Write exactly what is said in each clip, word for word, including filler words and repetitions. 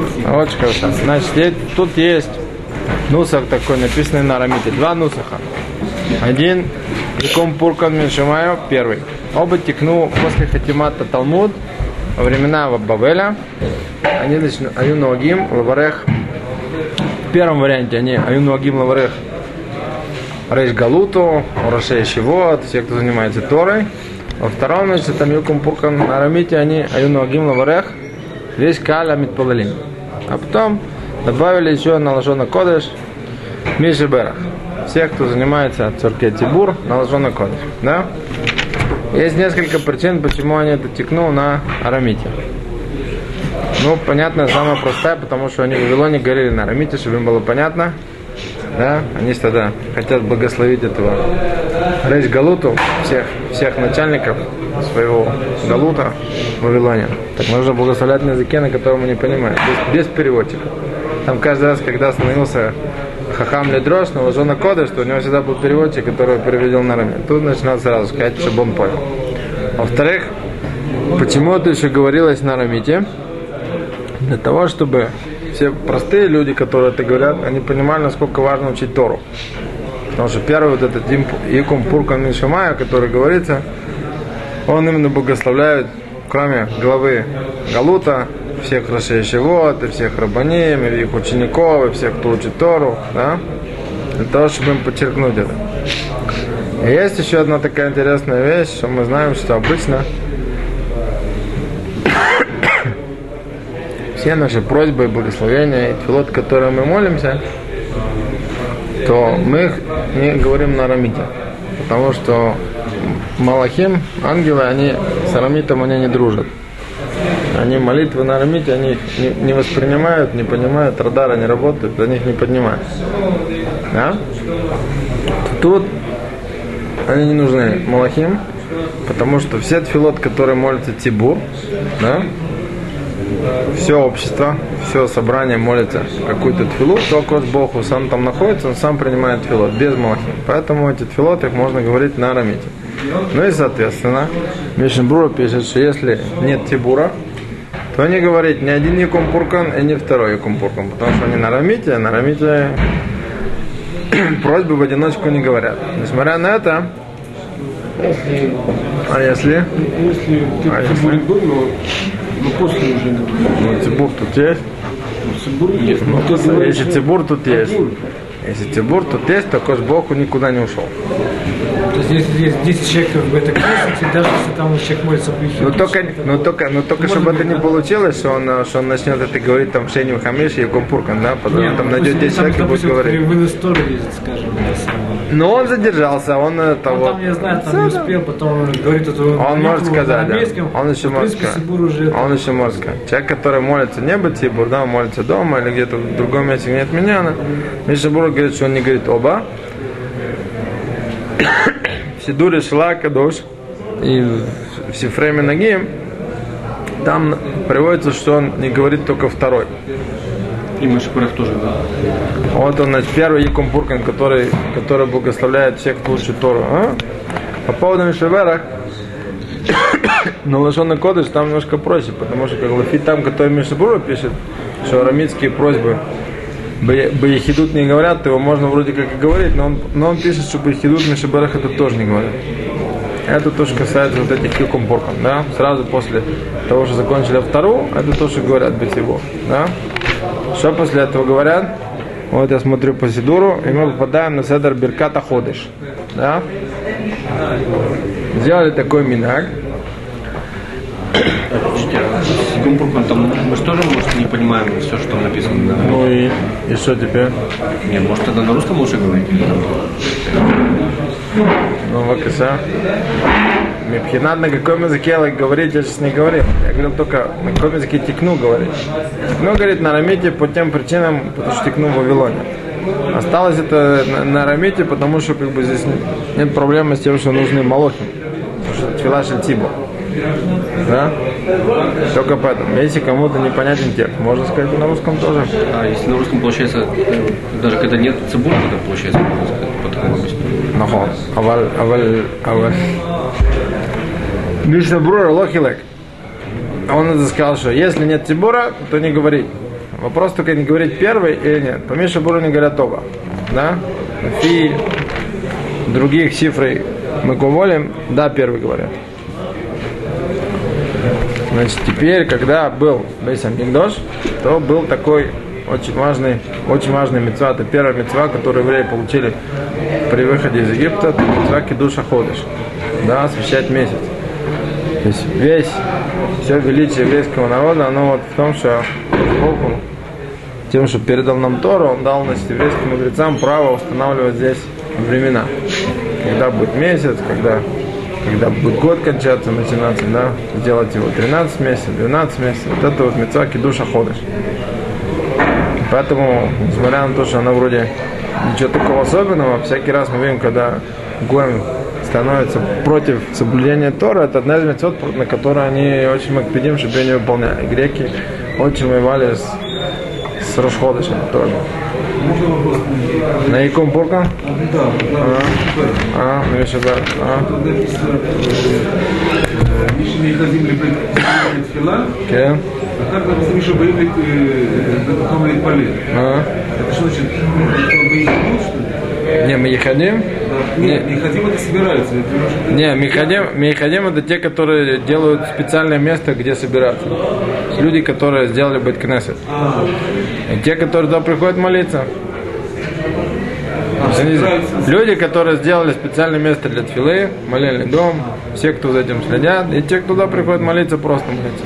Очень хорошо. Значит, тут есть нусах такой, написанный на арамите. Два нусаха. Один, Яком Пуркан Мишимаю, первый. Оба текну после Хатимата Талмуд во времена Бавеля. Они начнут Аюну Агим, Лаварех. В первом варианте они Аюну Агим, Лаварех, Рейш Галуту, Урашей Шивот, все, кто занимается Торой. Во втором, значит, там Яком Пуркан на арамите они Аюну Агим, Лаварех, весь Каля Митпалалим. А потом добавили еще на Лашон ха-Кодеш Миши Берах. Всех, кто занимается Цоркей Тибур, на Лашон ха-Кодеш. Да? Есть несколько причин, почему они это текнул на арамите. Ну, понятно, самая простая, потому что они в Вавилоне говорили на арамите, чтобы им было понятно. Да? Они тогда хотят благословить этого Рейш Галуту, всех, всех начальников своего Галута в Вавилоне. Так нужно благословлять на языке, на котором они понимают, без, без переводчика. Там каждый раз, когда становился Хахам Ледрош, на Лашон ха-Кодеш, что у него всегда был переводчик, который переведел на арамит. Тут начинал сразу сказать, чтобы он понял. Во-вторых, почему это еще говорилось на арамите? Для того, чтобы все простые люди, которые это говорят, они понимали, насколько важно учить Тору. Потому что первый вот этот Яком Пуркан Мишимаю, который говорится, он именно благословляет, кроме главы Галута, всех Рашей Шивот, и всех Рабаним, и их учеников, и всех, кто учит Тору, да? Для того, чтобы им подчеркнуть это. И есть еще одна такая интересная вещь, что мы знаем, что обычно все наши просьбы и благословения, и тфилот, которые мы молимся, то мы их не говорим на арамите. Потому что малахим, ангелы, они с арамитом они не дружат. Они молитвы на арамите, они их не, не воспринимают, не понимают, радары не работают, за них не поднимают. Да? Тут они не нужны малахим, потому что все тфилот, которые молятся Тибур, да? Все общество, все собрание молится какую-то тфилу, только Бог сам там находится, он сам принимает тфилот, без малахим. Поэтому эти тфилот их можно говорить на арамите. Ну и соответственно, Мишна Брура пишет, что если нет Тибура, то не говорить ни один Яком Пуркан и ни второй Яком Пуркан, потому что они на арамите, а на арамите просьбы в одиночку не говорят. Несмотря на это, а если? Если ты а если? Будет дома, но после уже не ну, Тибур тут есть? Тибур есть. Ну, то, говоришь, если Тибур тут есть, если Тибур тут есть, то Кош Бог никуда не ушел. То есть если есть десять человек в этой красности, даже если там человек молится по Ну только, ну только, ну только чтобы это не получилось, что он, что он начнет это говорить там в Шейним Хамиш и Яком Пуркан, да, потом Нет, там найдет десять человек и будет говорить. В историю ездит, скажем. Но он задержался, он это он вот. Там, я знаю, там не успел, потом он говорит это. Он может сказать, да. Он еще может сказать. Уже он еще может сказать. Человек, который молится не быть Тибур, да, он молится дома или где-то в другом месте, где нет меня, Мишна Брура говорит, что он не говорит оба. В Сидуре Шла Кадош и в Сифреме Нагим там приводится, что он не говорит только второй. И Миши-Берах тоже, да. Вот он, значит, первый Яком Пуркан, который, который благословляет всех, кто учит Тору. А? По поводу Миши-Берах, на Лашон ха-Кодеш там немножко проще, потому что как Лафит там, который Мишна Брура пишет, что арамитские просьбы Баехидут не говорят, его можно вроде как и говорить, но он, но он пишет, что Баехидут Миши-Берах это тоже не говорят. Это то, что касается вот этих Яком Пуркан, да? Сразу после того, что закончили вторую, это то, что говорят Бетибо, да? Что после этого говорят? Вот я смотрю по Сидуру, и мы попадаем на Седер Бирката Ходеш, да? Сделали такой минаг. Яком Пуркан, там мы же тоже, может, не понимаем все, что там написано. Да? Ну и, и что теперь? Нет, может, тогда на русском лучше говорить? Ну, вакаса. Мепхинат, на каком языке говорить, я сейчас не говорил. Я говорил только, на каком языке тикну говорить. Тикну говорит на арамите по тем причинам, потому что тикну в Вавилоне. Осталось это на, на арамите, потому что как бы здесь нет проблемы с тем, что нужны молохи. Потому что тфила шель тибо. Да? Только поэтому. Если кому-то непонятен текст, можно сказать и на русском тоже. А если на русском получается, даже когда нет цибура, тогда получается, можно сказать, по такому объяснению. Нахон. Аваль, аваль, аваль. Мишна Брура лохилек. Он это сказал, что если нет тибура, то не говори. Вопрос только не говорить первый или нет. По Миша Буру не говорят оба. Да? Фи других цифр мы говорим, да, первый говорят. Значит, теперь, когда был Бейс Амикдош, то был такой очень важный, очень важный мицва. Это первая мицва, которую евреи получили при выходе из Египта. Это мицва Кидуша Ходыш. Да, освящать месяц. То есть весь, все величие еврейского народа, оно вот в том, что Богу, тем, что передал нам Тору, он дал, значит, еврейским мудрецам право устанавливать здесь времена. Когда будет месяц, когда, когда будет год кончаться, начинаться, да, сделать его тринадцать месяцев, двенадцать месяцев. Вот это вот мицва Кидуша Ходыш. Поэтому, несмотря на то, что она вроде ничего такого особенного, всякий раз мы видим, когда Гоем становится против соблюдения Тора, это одна из мицвот, на которой они очень макпидим, чтобы ее не выполняли. Греки очень воевали с, с Рош Ходышем тоже. На Яком Пурка? Да. А, ну еще да. Миша не ходим ли тфила? Окей. А как нам Миша боим ли полет? Это что значит? Мы их идут, что ли? Не, мы ходим. Нет, Мейхадим это собираются. Не, Мейхадим, Мейхадим это те, которые делают специальное место, где собираться. Люди, которые сделали Бейт-Кнесет. А. И те, которые туда приходят молиться. А, люди, которые сделали специальное место для тфилы, молельный дом, все, кто за этим следят, и те, кто туда приходят молиться, просто молиться.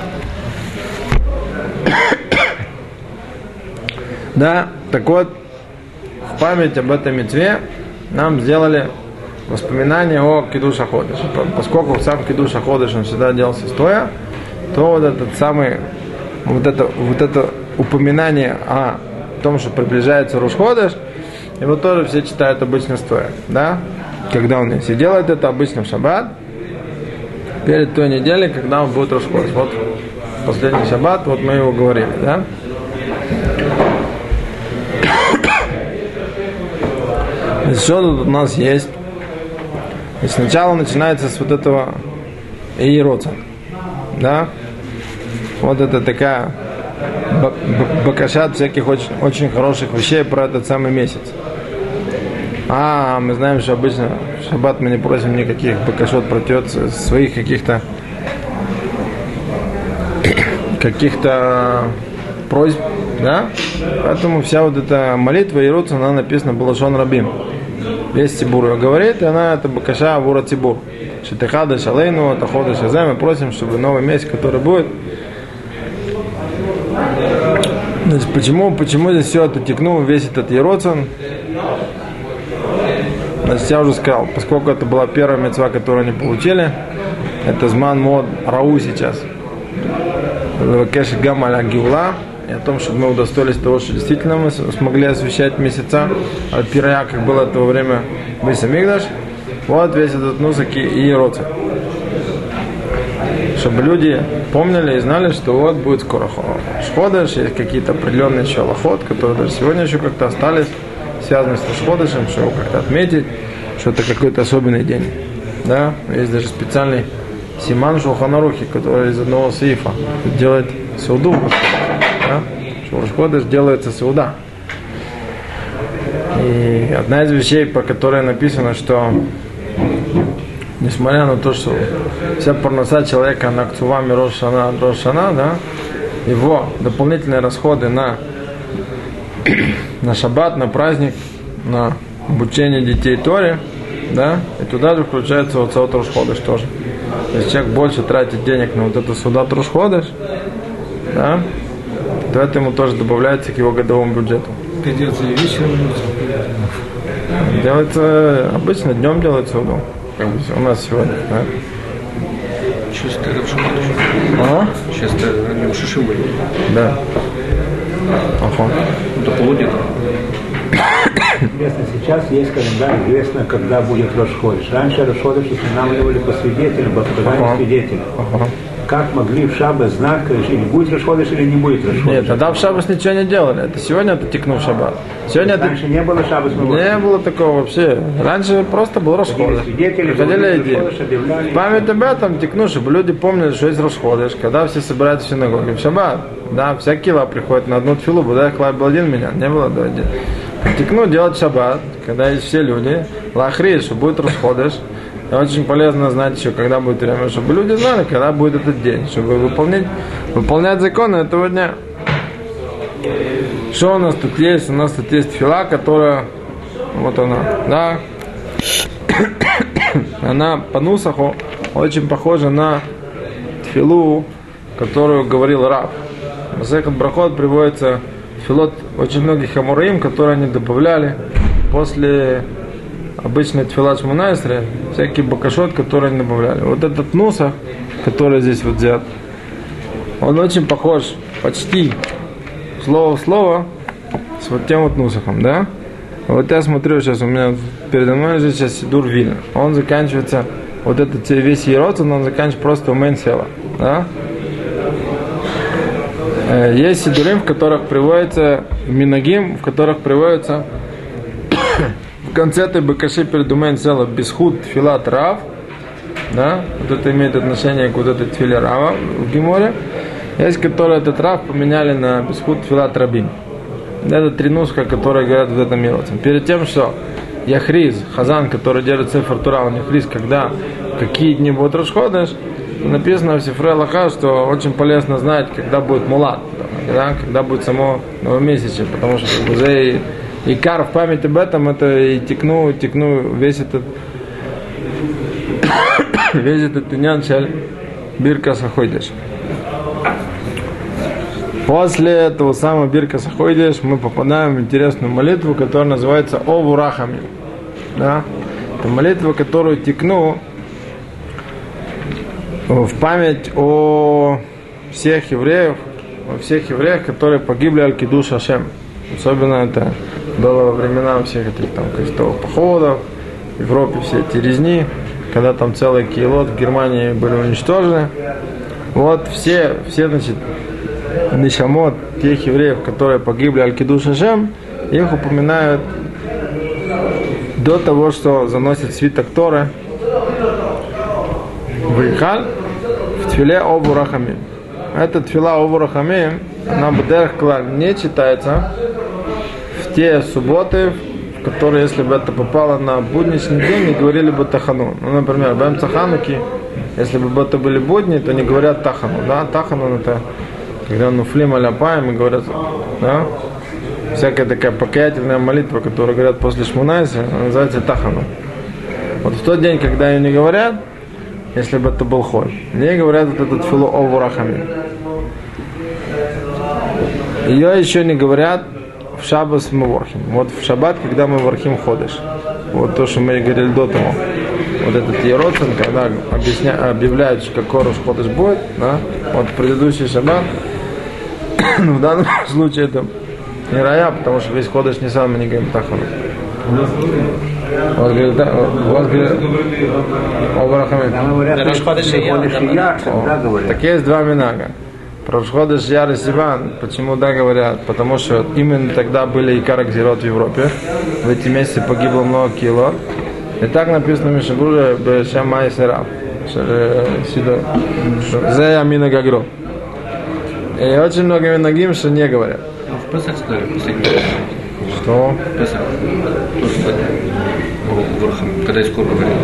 Да, так вот, в память об этом мицве нам сделали воспоминания о Кидуша Ходыш. Поскольку сам Кидуша Ходыш он всегда делался стоя, то вот этот самый, вот это, вот это упоминание о том, что приближается Рош Ходыш, его тоже все читают обычно стоя, да? Когда он есть. И делает это обычно в шаббат, перед той неделей, когда он будет Рош Ходыш. Вот последний шаббат, вот мы его говорили, да? Что тут у нас есть? И сначала начинается с вот этого Иероца. Да? Вот это такая бакашат всяких очень, очень хороших вещей про этот самый месяц. А, мы знаем, что обычно в шаббат мы не просим никаких бакашот протет, своих каких-то каких-то просьб, да? Поэтому вся вот эта молитва Иероца, она написана Балашон Рабим. Весь Цибур ее говорит, и она, это Бакаша Авура Цибур. Шатехада Шалейну, Тахода Шазай, мы просим, чтобы новый месяц, который будет. Значит, почему, почему здесь все это текнуло, весь этот Ероцан? Значит, я уже сказал, поскольку это была первая мицва, которую они получили, это Зман Мод Рау сейчас. Вакеши Гамаля Гиула. И о том, чтобы мы удостоились того, что действительно мы смогли освещать месяца от Пирая, как было это во время Бейс Амикдош. Вот весь этот нусак и Ероца. Чтобы люди помнили и знали, что вот будет скоро Ходыш, есть какие-то определенные еще лохот, которые даже сегодня еще как-то остались, связаны с Ходышем, что его как-то отметить, что это какой-то особенный день. Да? Есть даже специальный симан Шулханарухи, который из одного сейфа делает сауду. Что Рош Ходыш делается сауда. И одна из вещей, по которой написано, что несмотря на то, что вся парноса человека на кцувами Рош Шана, Рош Шана, да, его дополнительные расходы на, на шаббат, на праздник, на обучение детей Торе, да, и туда же включается вот саут Рош Ходыш тоже. Если человек больше тратит денег на вот эту саудат Рош Ходыш, да, то это ему тоже добавляется к его годовому бюджету. Это делается вечером? Делается, обычно днем делается удом. Как бы у нас сегодня, да. Чисто это в шаббат. А? Чисто они в шишим были. Да. Ага. До полудня. Известно, сейчас есть календарь, известно, когда будет Рош Ходыш. Раньше Рош Ходыш устанавливали по свидетелям, по показаниям ага. свидетелей. Ага. как могли в шаббат знать, или будет Рош-ходеш или не будет Рош-ходеш? Нет, тогда в шаббат ничего не делали. Это сегодня это тикнул шаббат. Сегодня Раньше это... не было шаббат. Не было такого вообще. Раньше просто был Рош-ходеш. Приходили идеи. В память об этом тикну, чтобы люди помнили, что есть Рош-ходеш, когда все собираются в синагоге в шаббат. Да, вся кила приходит на одну тфилу, да, хлеб был один меня, не было до один. Тикну делать шаббат, когда есть все люди, лахри, что будет Рош-ходеш. И очень полезно знать еще, когда будет время, чтобы люди знали, когда будет этот день, чтобы выполнять, выполнять законы этого дня. Что у нас тут есть? У нас тут есть тфила, которая, вот она, да, она по нусаху очень похожа на тфилу, которую говорил Рав. В Масехет Брахот приводится тфилот очень многих амураим, которые они добавляли после обычный тфилат шмонайсре, всякие бакашот, которые они добавляли. Вот этот нусах, который здесь вот взят, он очень похож, почти слово в слово, с вот тем вот нусахом, да? Вот я смотрю сейчас, у меня передо мной лежит сейчас Сидур Вильна. Он заканчивается, вот этот весь Ероцин, он заканчивается просто у Мейн Села, да? Есть Сидурим, в которых приводится Минагим, в которых приводится в конце этой бакаши перед Умен Села Бисхуд Филат Рав, да, вот это имеет отношение к вот этой тфиле Рава в Геморе. Есть, которые этот Рав поменяли на Бисхуд Филат Рабин. Это три нуска, которые говорят в этом мире. Перед тем, что Яхриз, Хазан, который держит цифр Тура, он Яхриз, когда, какие дни будут Рош-ходеш, написано в Сифре Лаха, что очень полезно знать, когда будет Мулат, да, когда будет само новомесячие, потому что как бы, за и, и кар в память об этом, это и текну, текну весь этот весь этот иньян шаль Бирка Сахойдеш. После этого самого Бирка Сахойдеш мы попадаем в интересную молитву, которая называется Ову Рахами. Да? Это молитва, которую текну в память о всех евреев, о всех евреях, которые погибли аль-Кидуш Ашем. Особенно это было во времена всех этих там крестовых походов, в Европе все эти резни, когда там целый киелот в Германии были уничтожены. Вот все, все, значит, нишамот тех евреев, которые погибли аль-Кидуш Ашем, их упоминают до того, что заносят свиток Торы в Ихаль, в тфиле Ову Рахамим. Эта тфила Ову Рахамим, она бдерх клаль не читается в те субботы, в которые, если бы это попало на будничный день, не говорили бы тахану. Ну, например, бэм цахануки, если бы это были будни, то не говорят тахану. Да? Тахану это когда нуфлим аляпаем и говорят, да? Всякая такая покаятельная молитва, которую говорят после шмунайса, называется тахану. Вот в тот день, когда ее не говорят, если бы это был холь, не говорят вот этот филу Ову Рахамим. Ее еще не говорят в шаббат мы ворхим. Вот в шаббат, когда мы ворхим ходишь. Вот то, что мы говорили до того. Вот этот Ероцин, когда объясня... объявляют, что какой Рош ходиш будет, да? Вот предыдущий шаббат, ну, в данном случае это не рая, потому что весь ходиш не сам, мы не говорим тахану. У вас говорит, да, у вас говорит, так есть два минага. Про Рош-ходеш Яр и Сиван, почему да говорят? Потому что именно тогда были икар гзирот в Европе. В эти месяцы погибло много кило. И так написано в Мишнабуре Бешем Майсерав. Зе Амина Гагро. И очень много минагим, что не говорят. В Песах сказали последний. Что? В Песах. Когда из Кор говорили.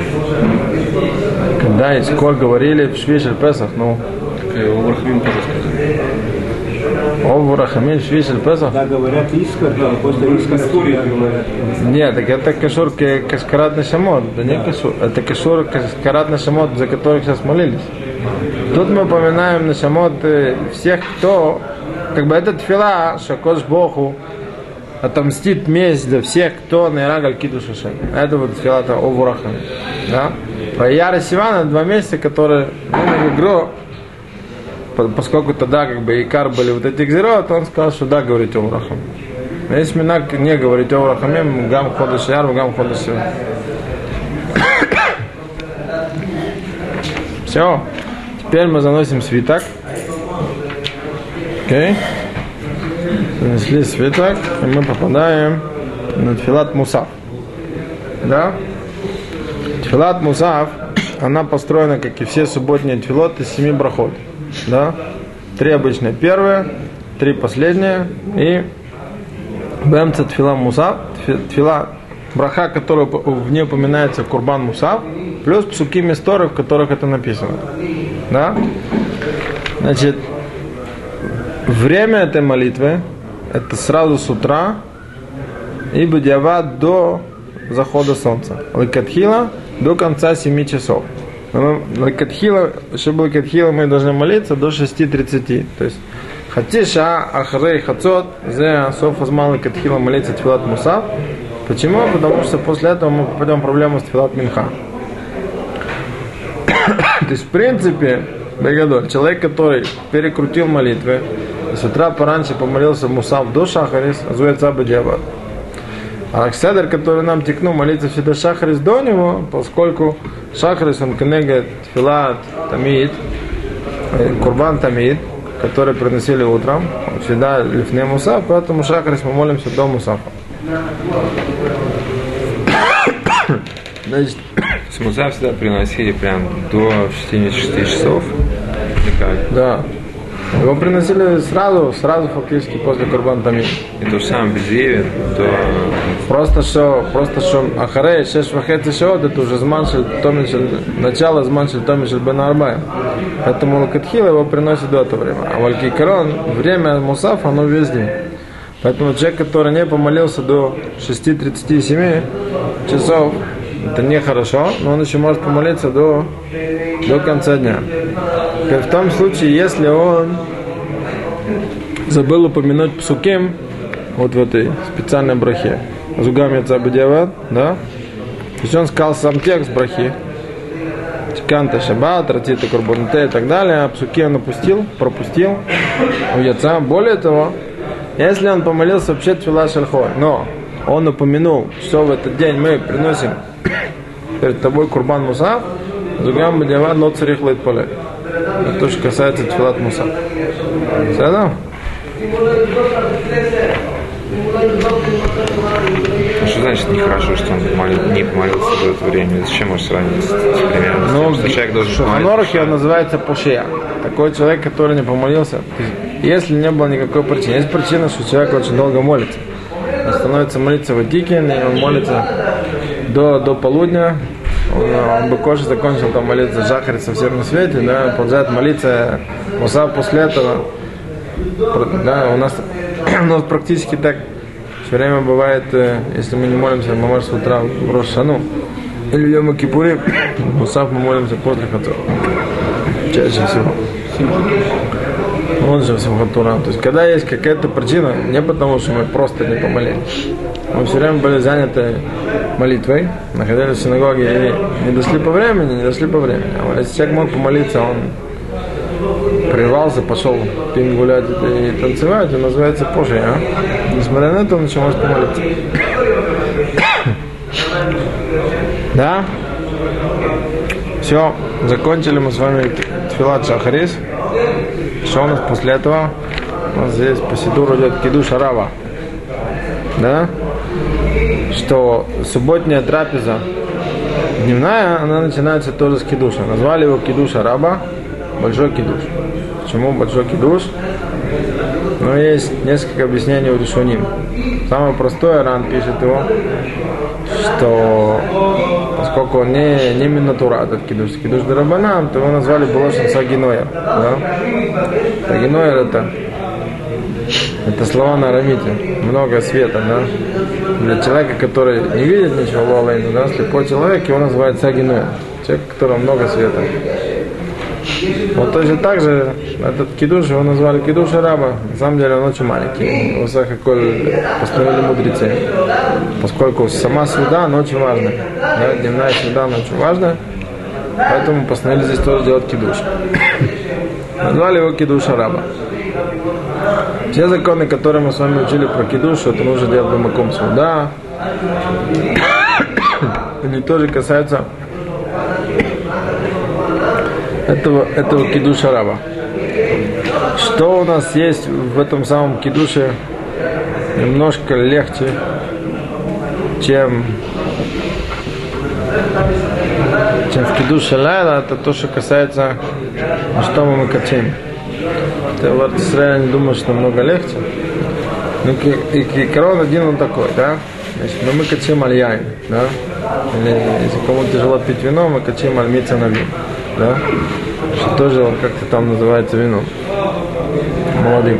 Когда из Кор говорили в Швишель Песах, ну. У Рахамим тоже сказали. Ову Рахамим Швишель Песах? Да, говорят искр, да, после искра говорят. Нет, так это кашур кашкарат нашамот, это не кашур, это кашур кашкарат нашамот, за которых сейчас молились. Тут мы упоминаем нашамот всех, кто, как бы этот фила, шакош Богу, отомстит месть за всех, кто наираг аль-Кидуш Ашем. Это вот фила-то Ову Рахамим. Да? Про Яр и Сивана два месяца, которые ну, игру, поскольку тогда как бы икар были вот эти гзирот, он сказал, что да, говорить Ову Рахамим. Но если минак не говорить Ову Рахамим, гам ходиш Яр, гам ходиш Сиван. Все. Теперь мы заносим свиток. Окей. Занесли свиток, и мы попадаем на тфилат мусав. Да? Тфилат мусав, она построена, как и все субботние тфилот, из семи брахот. Да? Три обычные первые, три последние, и бэмца тфила мусав, тфила браха, которая в ней упоминается курбан мусав, плюс псуки мисторы, в которых это написано. Да? Значит, время этой молитвы это сразу с утра и бадиават до захода солнца. Лекатхила до конца семи часов. Лекатхила, чтобы лекатхила мы должны молиться до шести тридцати. То есть хатиша ахрей хацот зе софазман лекатхила молиться тфилат мусав. Почему? Потому что после этого мы попадем в проблему с тфилат минха. То есть в принципе, бегадоль, человек, который перекрутил молитвы, с утра пораньше помолился мусав до шахарис, азуэца бадиават. А Рахседер, который нам текнул молиться всегда шахарис до него, поскольку шахарис он кенегет тфилат тамид, курбан тамид, который приносили утром, всегда лифне мусав, поэтому шахарис мы молимся до мусафа. Значит, мусав всегда приносили прям до шестидесяти шести часов. Да. Его приносили сразу, сразу фактически после Курбан Тамид. И то же самое без Еве, то... Просто что, просто что Ахарей, шеш вахети шеот, это уже зманшель, томишель, начало зманшель, томишель бен арбай. Поэтому Лакатхила его приносит до этого времени. А Валькикарон, время мусаф, оно весь день. Поэтому человек, который не помолился до шести тридцати семи часов, это нехорошо, но он еще может помолиться до, до конца дня. В том случае, если он забыл упомянуть псуким, вот в этой специальной брахе, Зугам яца бадиават, да? То есть он сказал сам текст брахи, Канта шаббат, ратита курбанте и так далее, а псуки он опустил, пропустил у яца. Более того, если он помолился вообще тфила шельхой, но он упомянул, что в этот день мы приносим перед тобой курбан мусав, Зугам бадиават ло царих лейт поле. Это то, что касается тфилат мусав. Все, что значит нехорошо, что он молил, не помолился в это время? Зачем может сравнить примерно? Ну, что человек должен в Шулхан-Арухе он называется пушея. Такой человек, который не помолился. Если не было никакой причины. Есть причина, что человек очень долго молится. Он становится молиться в Атикин, и он молится до, до полудня. Он, он бы кожа закончил там молиться Жахарь совсем на свете, да, продолжает молиться Мусав после этого. Да, у нас, у нас практически так все время бывает, если мы не молимся мамаш с утра в Рош Шану или в Йом Кипуре, Мусав мы молимся после Хатура. Чаще всего. Он же всего Хатура. То есть когда есть какая-то причина, не потому что мы просто не помолились. Мы все время были заняты молитвой, находились в синагоге и не дошли по времени, не дошли по времени. А если человек мог помолиться, он прервался, пошел пин гулять и танцевать, он называется позже, а? Несмотря на это, он еще может помолиться. Да? Все, закончили мы с вами тфилат шахарис. Что у нас после этого? У нас здесь по сидуру идет кидуш раба. Да? Что субботняя трапеза дневная, она начинается тоже с кидуша. Назвали его кидуш раба, большой кидуш. Почему большой кидуш? Ну, есть несколько объяснений у решоним. Самое простое, Ран пишет его, что поскольку он не, не минатура, этот кидуш, кидуш дарабанан, то его назвали Болошин Сагиноя. Да? Сагиноя это, это слова на арамите, много света, да? Для человека, который не видит ничего в Аллахе, да? Слепой человек, его называют Сагиноя. Человек, у которого много света. Вот точно так же этот кидуш, его назвали кидуш раба. На самом деле он очень маленький. Его постановили мудрецы. Поскольку сама среда, она очень важна. Да, дневная среда, она очень важна. Поэтому постановили здесь тоже делать кидуш. Назвали его кидуш раба. Все законы, которые мы с вами учили про кидуш, это нужно делать бамаком суда. Они тоже касаются этого, этого кидуша раба. Что у нас есть в этом самом кидуше немножко легче, чем, чем в кидуше лайла, это то, что касается, что мы качаем. Это в Израиле не думаю, что намного легче. Ну, и корон один он такой, да? Значит, ну, мы качаем аль-яйн, да? Или если кому тяжело пить вино, мы качаем аль-мица на вин, да? Что тоже он как-то там называется вином. Молодым.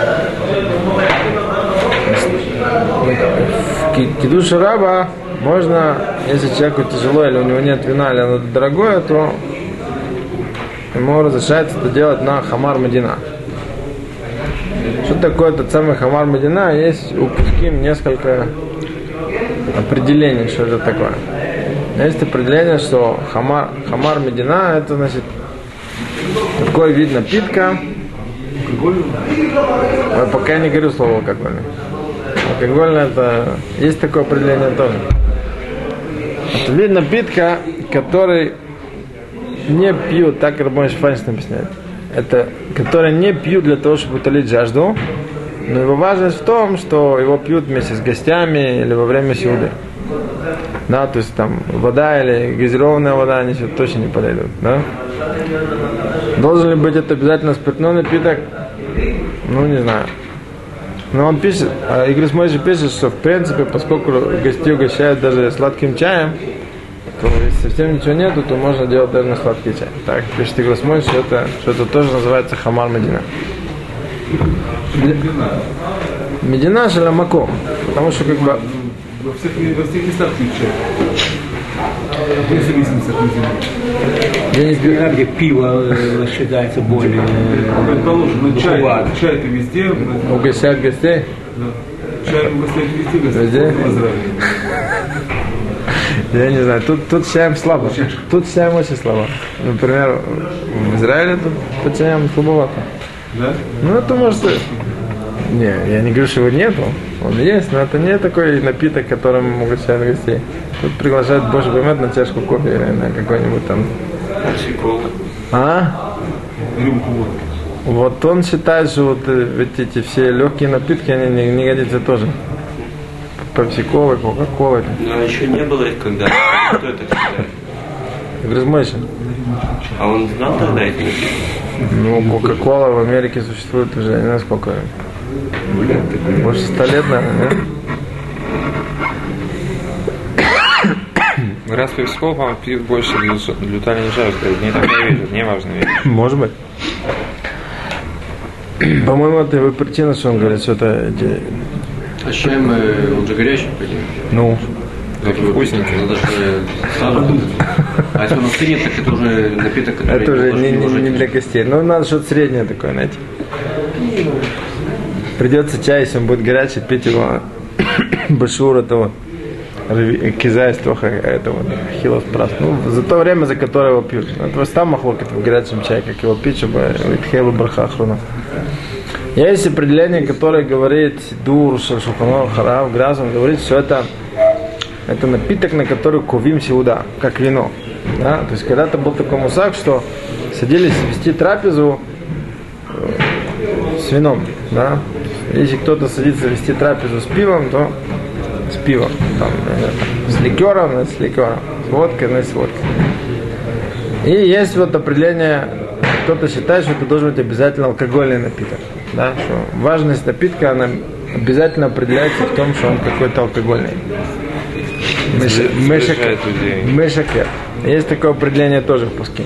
В кидуше раба можно, если человеку тяжело или у него нет вина, или оно дорогое, то ему разрешается это делать на хамар медина. Что такое этот самый хамар медина? Есть у пуским несколько определений, что это такое. Есть определение, что хамар, хамар медина, это значит такой вид напитка. Я пока не говорю слово алкогольный. Алкогольное это... Есть такое определение тоже. Это вид напитка, который не пьют, так Рабон Шфанец объясняет. Это, который не пьют для того, чтобы утолить жажду, но его важность в том, что его пьют вместе с гостями или во время сеуды. Да, то есть там вода или газированная вода, они сюда точно не подойдут, да? Должен ли быть это обязательно спиртной напиток? Ну, не знаю. Но он пишет, а Игорь Мойши пишет, что в принципе, поскольку гостей угощают даже сладким чаем, то если совсем ничего нету, то можно делать даже на сладкий чай. Так пишет Игорь Мойши, что это, что это тоже называется хамар медина. Медина шаламако, потому что как бы во всех, во всех местах пить чай. В зависимости от медина. Где пиво считается более... Предположим, ну чай, чай-то везде. Угощают гостей? Да. Чай угощают везде, везде? в Израиле. Я не знаю, тут, тут с чаем слабо. Тут с чаем очень слабо. Например, в Израиле тут по чаям слабовато. Да? Ну это может... Не, я не говорю, что его нету. Он есть, но это не такой напиток, которым угощают гостей. Тут приглашают больше поймет на чашку кофе или на какой-нибудь там... А? Рюмку водки. Вот он считает, что вот эти все легкие напитки, они не, не годятся тоже. Пепси-колы, кока-колы. Но еще не было их когда. Кто это когда? Грызмойши. А он знал тогда эти напитки? Ну, кока-кола в Америке существует уже, не знаю сколько. Больше ста лет, наверное, нет? Раз пепси-кол, по-моему, пьют больше глютали не жалуют, не такая вещь, не важная вещь. Может быть. По-моему, это его причина, что он говорит, что это... Эти... А с чаем он же горячий, пойдем. Ну, как его вкусненький. Надо же сразу. А если он остынет, так это уже напиток, который это уже не, не, не для жить. гостей. Ну, надо что-то среднее такое, знаете. Придется чай, если он будет горячий, пить его башур этого киза из тоха этого хилов прас. Ну, за то время, за которое его пьют. Это там махлок в горячем чае, как его пить, чтобы хейлу браха хруна. Есть определение, которое говорит дур, шашуханор, харав, граз, он говорит, что это, это напиток, на который кувим сеуда, как вино. Да? То есть когда-то был такой мусак, что садились вести трапезу с вином. Да? Если кто-то садится вести трапезу с пивом, то с пивом. Там, с ликером, с ликером. С водкой, но с водкой. И есть вот определение, кто-то считает, что это должен быть обязательно алкогольный напиток. Да? Что важность напитка, она обязательно определяется в том, что он какой-то алкогольный. Мешакер. Есть такое определение тоже в пуске.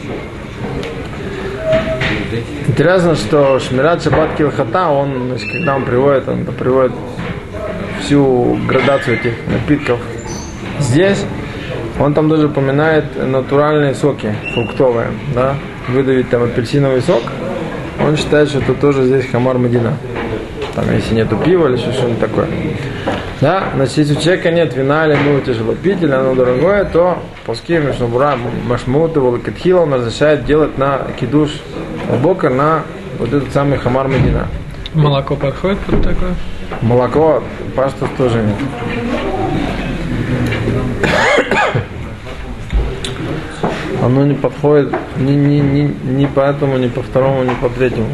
Интересно, что Шмират Шаббат Килхата, он, значит, когда он приводит, он приводит всю градацию этих напитков здесь, он там даже упоминает натуральные соки, фруктовые, да, выдавить там апельсиновый сок, он считает, что это тоже здесь хамар медина. Там, если нету пива или что-нибудь такое. Да, значит, если у человека нет вина, или ему тяжело пить, или оно дорогое, то пуски Мишнабура Машмут его Лакатхила он разрешает делать на кидуш бокер на вот этот самый хамар медина. Молоко подходит под такое? Молоко, паштус тоже нет. оно не подходит ни, ни, ни, ни по этому, ни по второму, ни по третьему.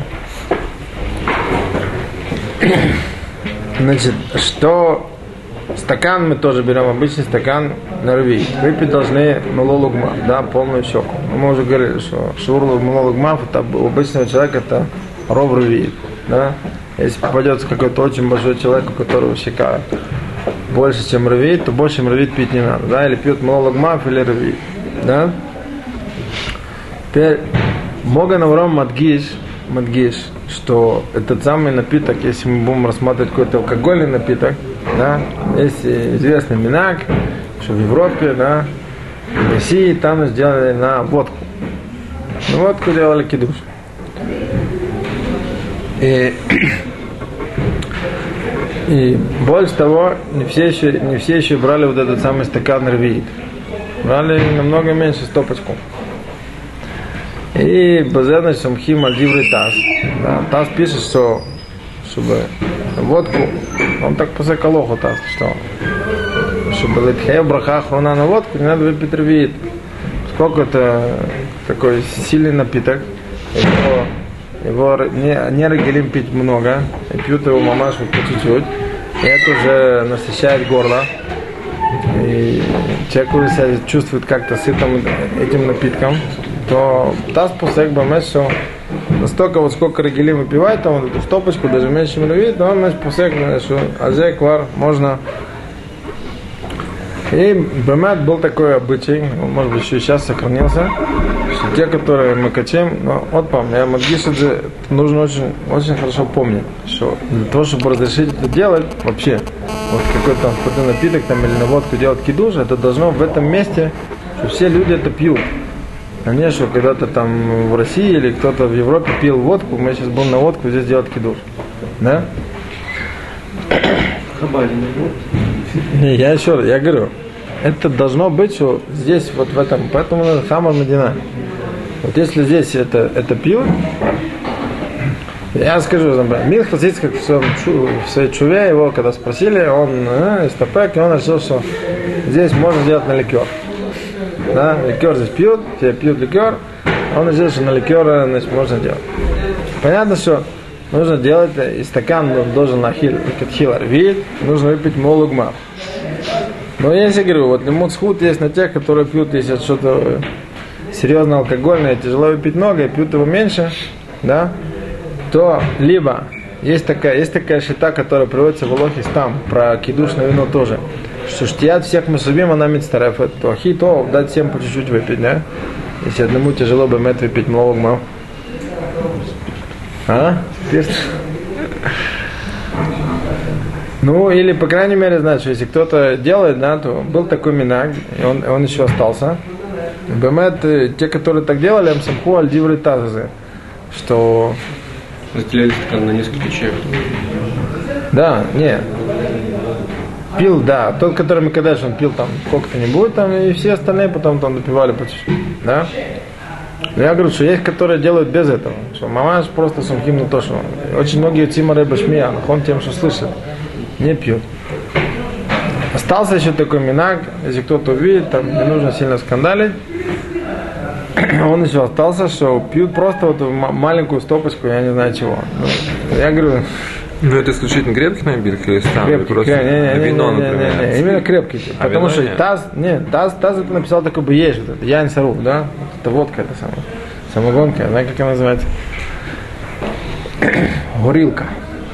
Значит, что стакан мы тоже берем, обычный стакан на рви. Выпить должны малолугма, да, полную щеку. Мы уже говорили, что шурлу малолугма, это у обычного человека это ров рви, да. Если попадется какой-то очень большой человек, у которого щека больше, чем рвит, то больше рвит пить не надо, да, или пьет малолугмав, или рвит, да. Теперь Моган Авраам Мадгиш, Мадгиш, что этот самый напиток, если мы будем рассматривать какой-то алкогольный напиток, да, есть известный минак, что в Европе, да, в России там сделали на водку. На водку делали кидуш. И, и больше того, не все еще, не все еще брали вот этот самый стакан рвиит. Брали намного меньше стопочку. И базарный самхим альдиврый таз. Да, таз пишет, что чтобы водку, он так посекалоху таз, что чтобы летхея браха хрона на водку, не надо выпить рвиит. Сколько это такой сильный напиток, его, его не, не регелим пить много, и пьют его мамашу по чуть-чуть, и это уже насыщает горло. И человек уже себя чувствует как-то сытым этим напитком, то таз посек бамеш, что настолько вот сколько регелим выпивает, там вот эту стопочку, даже меньше миловит, но он посек, что азе квар можно. И бамет был такой обычай, он, может быть, еще и сейчас сохранился, что те, которые мы качаем, но вот помню, я Мадгишадзе, нужно очень, очень хорошо помнить, что для того, чтобы разрешить это делать, вообще, вот какой-то там спортивный напиток там, или на водку делать кидуш, это должно в этом месте, что все люди это пьют. А не, что когда-то там в России или кто-то в Европе пил водку, мы сейчас будем на водку здесь делать кидуш. Да? Я еще раз, я говорю, это должно быть, что здесь, вот в этом, поэтому надо хамар Медина. Вот если здесь это, это пиво, я скажу, например, Мир Хасидский, как в своем, в своей чуве, его когда спросили, он э, истопек, и он решил, что здесь можно делать на ликер. Да, ликер здесь пьют, все пьют ликер, он решил, что на ликер, значит, можно делать. Понятно, что нужно делать, и стакан должен на хилар вид, нужно выпить молугмав. Но я себе говорю, вот лимут схуд есть на тех, которые пьют, если что-то серьезно алкогольное, тяжело выпить много, и пьют его меньше, да, то либо есть такая, есть такая шита, которая приводится в Алохе там, про кидушное вино тоже, что штият всех мусубим, она мицтарефет, то ахи, то дать всем по чуть-чуть выпить, да, если одному тяжело бы мет выпить молугмав. А? Ну, или, по крайней мере, знаешь, если кто-то делает, да, то был такой минаг, и он, он еще остался. Бэмет, те, которые так делали, амсамху альдивры тазы, что... Разделяли стакан на несколько чаев. Да, не. Пил, да. Тот, который мы когда он пил там сколько-то не будет, там, и все остальные потом там допивали по чуть-чуть, да. Но я говорю, что есть, которые делают без этого. Что мамаш просто сумхим на то, что очень многие тимары башмия, он тем, что слышит, не пьют. Остался еще такой минак, если кто-то увидит, там не нужно сильно скандалить. Он еще остался, что пьют просто вот маленькую стопочку, я не знаю чего. Ну, я говорю... Ну это исключительно крепкий напиток или сам? Крепкий, просто не, не, не, вино, не, не, например. не, не, именно крепкий. А потому что нет? таз, нет, таз, таз это написал такой бы есть, вот это, яйн сарух, да? Это водка, это самая, самогонка, знаете, как она называется? Горилка.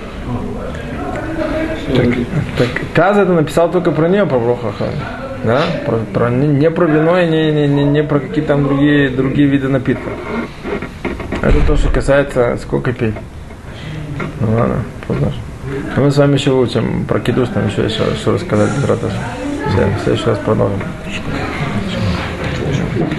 Так, так, таз это написал только про нее, про Брохаха, да? Про, про, не, не про вино и не, не, не, не про какие там другие, другие виды напитков. Это то, что касается сколько пить. Ну ладно, поздно. Мы с вами еще учим про кидуш, там еще еще что рассказать. В следующий раз продолжим.